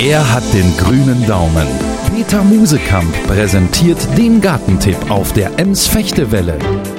Er hat den grünen Daumen. Peter Musekamp präsentiert den Gartentipp auf der Ems-Fechtewelle.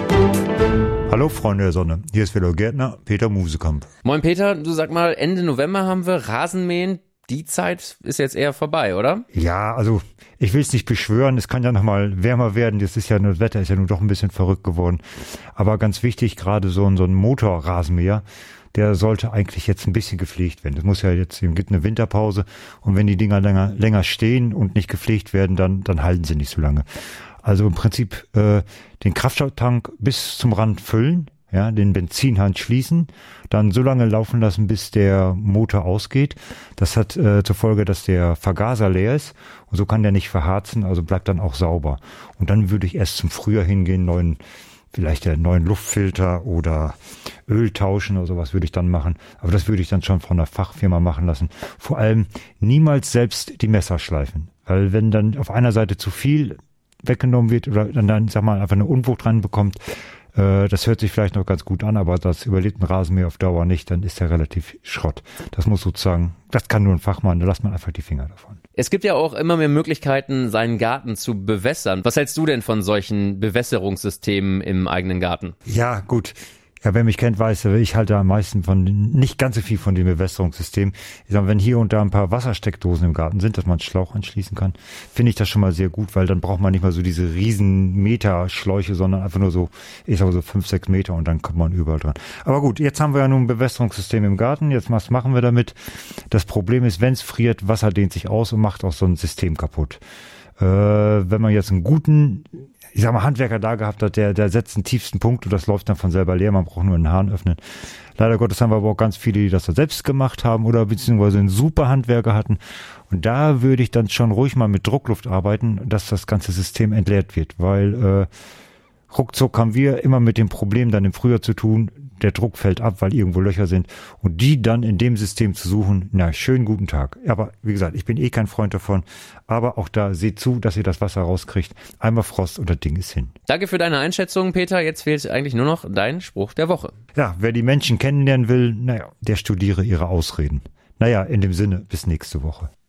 Hallo Freunde der Sonne, hier ist wieder Gärtner Peter Musekamp. Moin Peter, du sag mal, Ende November haben wir Rasenmähen. Die Zeit ist jetzt eher vorbei, oder? Ja, also ich will es nicht beschwören, es kann ja nochmal wärmer werden, das Wetter ist ja nun doch ein bisschen verrückt geworden. Aber ganz wichtig, gerade so ein Motorrasenmäher, der sollte eigentlich jetzt ein bisschen gepflegt werden. Das muss ja jetzt, es gibt eine Winterpause und wenn die Dinger länger stehen und nicht gepflegt werden, dann halten sie nicht so lange. Also im Prinzip den Kraftstofftank bis zum Rand füllen, ja, den Benzinhahn schließen, dann so lange laufen lassen, bis der Motor ausgeht. Das hat zur Folge, dass der Vergaser leer ist und so kann der nicht verharzen, also bleibt dann auch sauber. Und dann würde ich erst zum Frühjahr hingehen, vielleicht der neuen Luftfilter oder Öl tauschen oder sowas würde ich dann machen. Aber das würde ich dann schon von einer Fachfirma machen lassen. Vor allem niemals selbst die Messer schleifen. Weil wenn dann auf einer Seite zu viel weggenommen wird oder dann sag mal, einfach eine Unwucht reinbekommt, das hört sich vielleicht noch ganz gut an, aber das überlebt ein Rasenmäher auf Dauer nicht, dann ist er relativ Schrott. Das muss sozusagen, das kann nur ein Fachmann, da lässt man einfach die Finger davon. Es gibt ja auch immer mehr Möglichkeiten, seinen Garten zu bewässern. Was hältst du denn von solchen Bewässerungssystemen im eigenen Garten? Ja, gut. Ja, wer mich kennt, weiß, ich halte am meisten nicht ganz so viel von dem Bewässerungssystem. Ich sag, wenn hier und da ein paar Wassersteckdosen im Garten sind, dass man einen Schlauch anschließen kann, finde ich das schon mal sehr gut, weil dann braucht man nicht mal so diese riesen Meterschläuche, sondern einfach nur so, ich sag so 5-6 Meter und dann kommt man überall dran. Aber gut, jetzt haben wir ja nun ein Bewässerungssystem im Garten, jetzt was machen wir damit? Das Problem ist, wenn es friert, Wasser dehnt sich aus und macht auch so ein System kaputt. Wenn man jetzt einen guten, ich sag mal, Handwerker da gehabt hat, der setzt den tiefsten Punkt und das läuft dann von selber leer, man braucht nur einen Hahn öffnen. Leider Gottes haben wir aber auch ganz viele, die das selbst gemacht haben oder beziehungsweise einen super Handwerker hatten. Und da würde ich dann schon ruhig mal mit Druckluft arbeiten, dass das ganze System entleert wird, weil ruckzuck haben wir immer mit dem Problem dann im Frühjahr zu tun, der Druck fällt ab, weil irgendwo Löcher sind und die dann in dem System zu suchen, na, schönen guten Tag. Aber wie gesagt, ich bin kein Freund davon, aber auch da seht zu, dass ihr das Wasser rauskriegt. Einmal Frost und das Ding ist hin. Danke für deine Einschätzung, Peter. Jetzt fehlt eigentlich nur noch dein Spruch der Woche. Ja, wer die Menschen kennenlernen will, der studiere ihre Ausreden. In dem Sinne, bis nächste Woche.